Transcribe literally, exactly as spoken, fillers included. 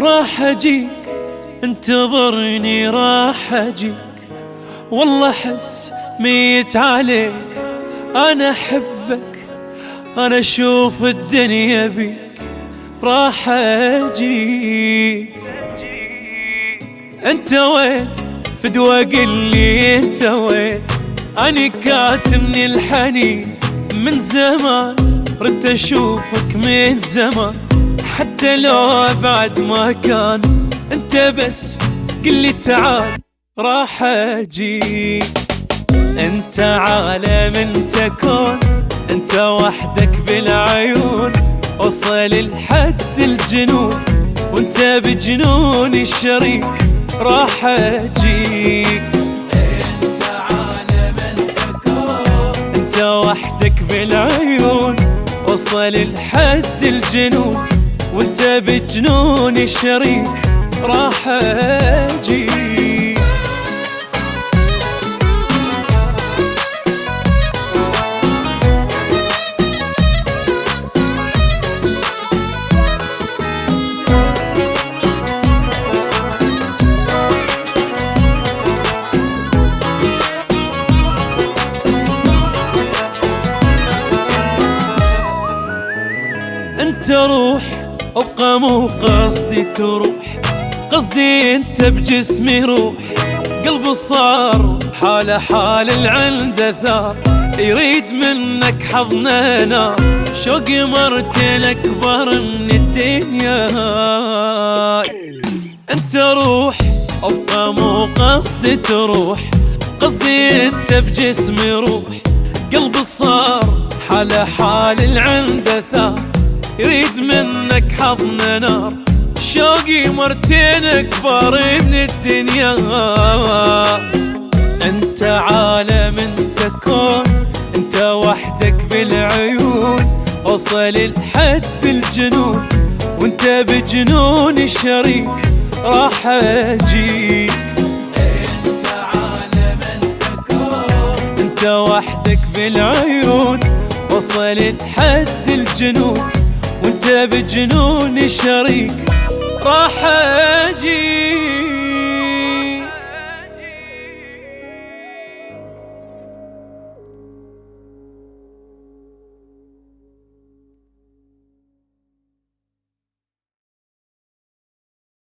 راح اجيك انتظرني راح اجيك، والله احس ميت عليك. انا احبك انا اشوف الدنيا بيك، راح اجيك. انت وين فدوى قل لي انت وين، اني كاتمني الحنين من زمان، ردت اشوفك من زمان حتى لو ابعد ما كان. انت بس قل لي تعال راح اجيك. انت عالم انت كون، انت وحدك بالعيون وصل لحد الجنون، وانت بجنون الشريك راح اجيك. انت عالم انت كون، انت وحدك بالعيون وصل لحد الجنون، وانت بجنون الشريك راح اجيك. انت روح ابقى مو قصدي تروح، قصدي انت بجسمي روح. قلبي صار حاله حال العند ثار، يريد منك حضن نار، شوقي مرتين اكبر من الدنيا. انت روح ابقى مو قصدي تروح، قصدي انت بجسمي روح. قلبي صار حاله حال العند ثار، يريد منك حضن نار، شوقي مرتين اكبر من الدنيا. انت عالم انت كون، انت وحدك بالعيون وصل لحد الجنون، وانت بجنون الشريك راح اجيك. انت عالم انت كون، انت وحدك بالعيون وصل لحد الجنون، وانت بجنون الشريك راح اجيك.